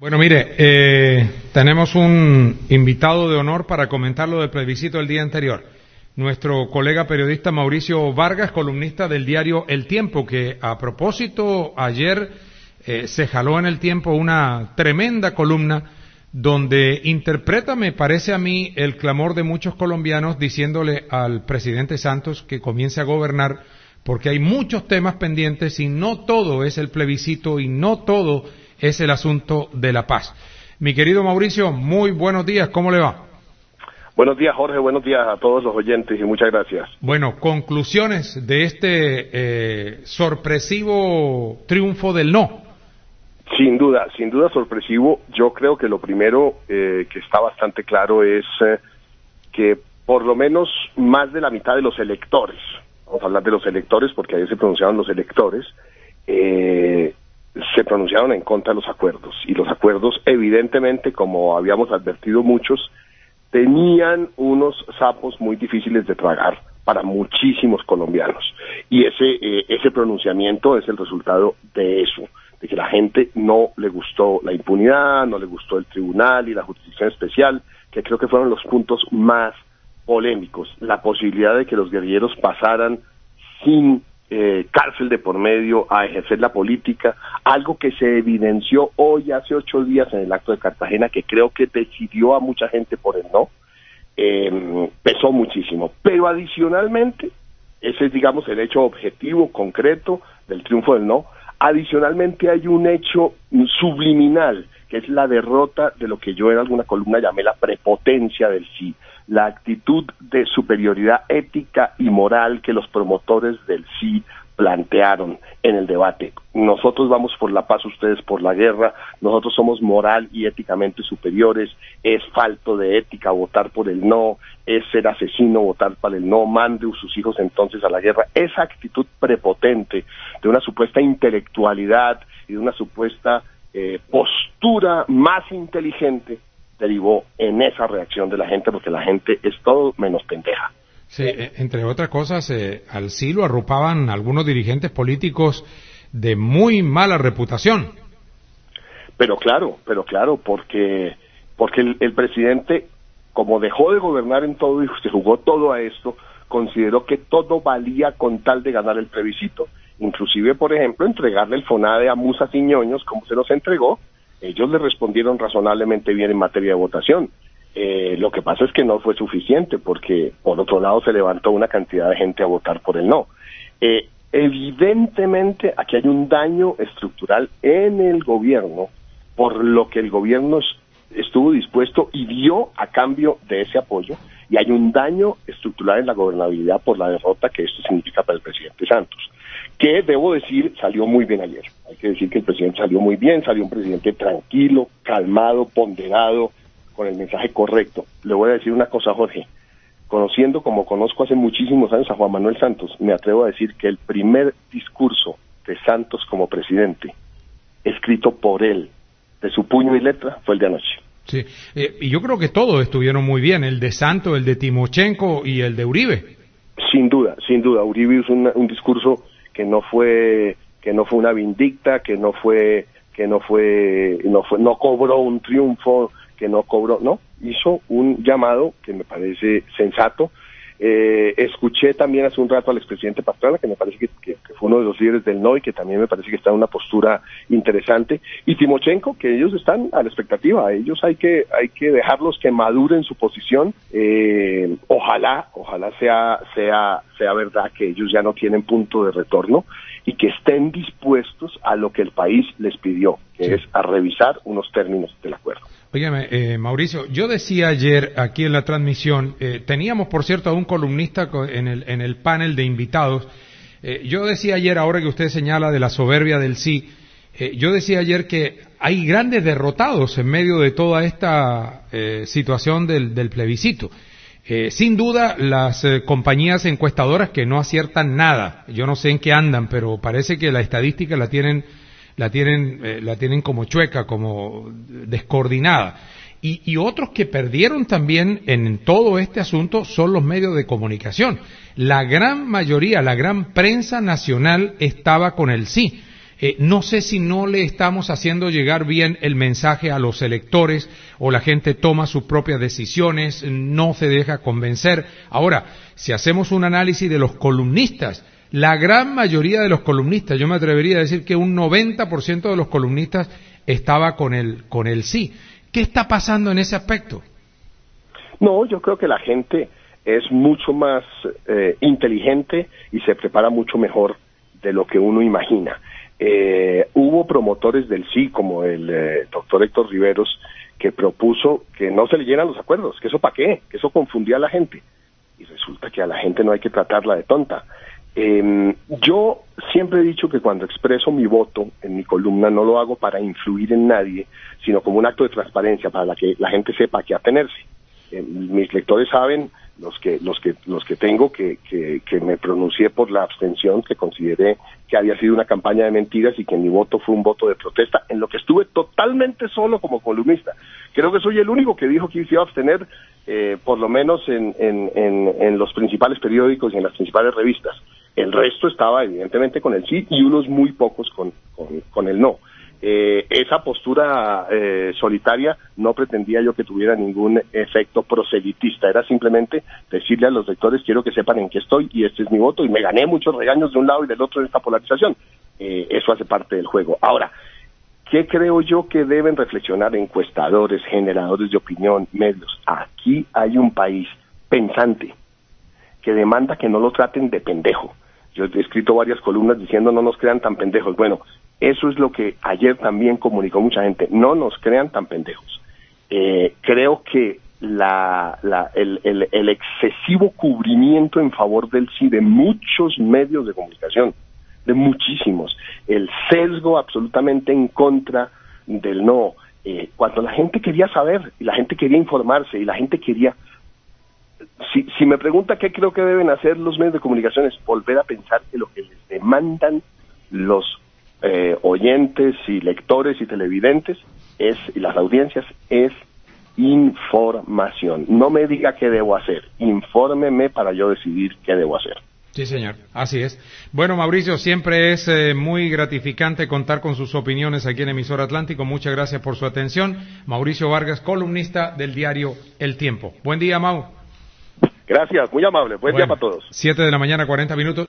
Bueno, mire, tenemos un invitado de honor para comentar lo del plebiscito del día anterior. Nuestro colega periodista Mauricio Vargas, columnista del diario El Tiempo, que a propósito ayer se jaló en El Tiempo una tremenda columna donde interpreta, me parece a mí, el clamor de muchos colombianos diciéndole al presidente Santos que comience a gobernar, porque hay muchos temas pendientes y no todo es el plebiscito y no todo es el asunto de la paz. Mi querido Mauricio, muy buenos días, ¿cómo le va? Buenos días, Jorge, buenos días a todos los oyentes y muchas gracias. Bueno, conclusiones de este sorpresivo triunfo del no. Sin duda sorpresivo. Yo creo que lo primero que está bastante claro es que por lo menos más de la mitad de los electores, vamos a hablar de los electores porque ayer se pronunciaron los electores, se pronunciaron en contra de los acuerdos, y los acuerdos evidentemente, como habíamos advertido muchos, tenían unos sapos muy difíciles de tragar para muchísimos colombianos, y ese pronunciamiento es el resultado de eso, de que la gente no le gustó la impunidad, no le gustó el tribunal y la jurisdicción especial, que creo que fueron los puntos más polémicos, la posibilidad de que los guerrilleros pasaran sin cárcel de por medio a ejercer la política, algo que se evidenció hoy hace 8 días en el acto de Cartagena, que creo que decidió a mucha gente por el no, pesó muchísimo. Pero adicionalmente, ese es, digamos, el hecho objetivo, concreto del triunfo del no. Adicionalmente hay un hecho subliminal, que es la derrota de lo que yo en alguna columna llamé la prepotencia del sí, la actitud de superioridad ética y moral que los promotores del sí plantearon en el debate. Nosotros vamos por la paz, ustedes por la guerra, nosotros somos moral y éticamente superiores, es falto de ética votar por el no, es ser asesino votar para el no, mande a sus hijos entonces a la guerra. Esa actitud prepotente de una supuesta intelectualidad y de una supuesta postura más inteligente derivó en esa reacción de la gente, porque la gente es todo menos pendeja. Sí, entre otras cosas, al sí lo arropaban algunos dirigentes políticos de muy mala reputación. Pero claro, porque el presidente, como dejó de gobernar en todo y se jugó todo a esto, consideró que todo valía con tal de ganar el plebiscito. Inclusive, por ejemplo, entregarle el FONADE a musas y ñoños, como se los entregó. Ellos le respondieron razonablemente bien en materia de votación. Lo que pasa es que no fue suficiente, porque por otro lado se levantó una cantidad de gente a votar por el no. Evidentemente aquí hay un daño estructural en el gobierno, por lo que el gobierno estuvo dispuesto y dio a cambio de ese apoyo, y hay un daño estructural en la gobernabilidad por la derrota que esto significa para el presidente Santos, que debo decir salió muy bien ayer. Hay que decir que el presidente salió muy bien, salió un presidente tranquilo, calmado, ponderado, con el mensaje correcto. Le voy a decir una cosa, Jorge, conociendo como conozco hace muchísimos años a Juan Manuel Santos, me atrevo a decir que el primer discurso de Santos como presidente, escrito por él, de su puño y letra, fue el de anoche. Sí, y yo creo que todos estuvieron muy bien, el de Santos, el de Timochenko y el de Uribe. Sin duda, Uribe hizo un discurso que no fue una vindicta, no cobró un triunfo, hizo un llamado que me parece sensato. Escuché también hace un rato al expresidente Pastrana, que me parece que fue uno de los líderes del no y que también me parece que está en una postura interesante, y Timochenko, que ellos están a la expectativa. A ellos hay que dejarlos que maduren su posición. Ojalá sea verdad que ellos ya no tienen punto de retorno y que estén dispuestos a lo que el país les pidió, que es a revisar unos términos del acuerdo. Óigame, Mauricio, yo decía ayer aquí en la transmisión, teníamos por cierto a un columnista en el panel de invitados. Yo decía ayer, ahora que usted señala de la soberbia del sí, yo decía ayer que hay grandes derrotados en medio de toda esta situación del plebiscito. Sin duda, las compañías encuestadoras que no aciertan nada, yo no sé en qué andan, pero parece que la estadística la tienen como chueca, como descoordinada. Y otros que perdieron también en todo este asunto son los medios de comunicación. La gran mayoría, la gran prensa nacional estaba con el sí. No sé si no le estamos haciendo llegar bien el mensaje a los electores o la gente toma sus propias decisiones, no se deja convencer. Ahora, si hacemos un análisis de los columnistas, la gran mayoría de los columnistas, yo me atrevería a decir que un 90% de los columnistas estaba con el sí. ¿Qué está pasando en ese aspecto? No, yo creo que la gente es mucho más inteligente y se prepara mucho mejor de lo que uno imagina. Hubo promotores del sí, como el doctor Héctor Riveros, que propuso que no se leyeran los acuerdos, que eso para qué, que eso confundía a la gente. Y resulta que a la gente no hay que tratarla de tonta. Yo siempre he dicho que cuando expreso mi voto en mi columna no lo hago para influir en nadie, sino como un acto de transparencia para que la gente sepa a qué atenerse. Mis lectores saben, los que tengo, que me pronuncié por la abstención, que consideré que había sido una campaña de mentiras y que mi voto fue un voto de protesta, en lo que estuve totalmente solo como columnista. Creo que soy el único que dijo que se iba a abstener, por lo menos en los principales periódicos y en las principales revistas. El resto estaba evidentemente con el sí y unos muy pocos con el no. Esa postura solitaria no pretendía yo que tuviera ningún efecto proselitista, era simplemente decirle a los lectores: quiero que sepan en qué estoy y este es mi voto, y me gané muchos regaños de un lado y del otro en esta polarización. Eso hace parte del juego. Ahora, ¿qué creo yo que deben reflexionar encuestadores, generadores de opinión, medios? Aquí hay un país pensante que demanda que no lo traten de pendejo. Yo he escrito varias columnas diciendo no nos crean tan pendejos. Bueno, eso es lo que ayer también comunicó mucha gente, no nos crean tan pendejos. Creo que el excesivo cubrimiento en favor del sí de muchos medios de comunicación, de muchísimos, el sesgo absolutamente en contra del no, cuando la gente quería saber, y la gente quería informarse, y la gente quería... Si me pregunta qué creo que deben hacer los medios de comunicación, es volver a pensar que lo que les demandan los oyentes y lectores y televidentes y las audiencias es información. No me diga qué debo hacer, infórmeme para yo decidir qué debo hacer. Sí, señor, así es. Bueno, Mauricio, siempre es muy gratificante contar con sus opiniones aquí en Emisora Atlántico. Muchas gracias por su atención. Mauricio Vargas, columnista del diario El Tiempo. Buen día, Mau. Gracias, muy amable. Buen día para todos. 7 de la mañana, 40 minutos.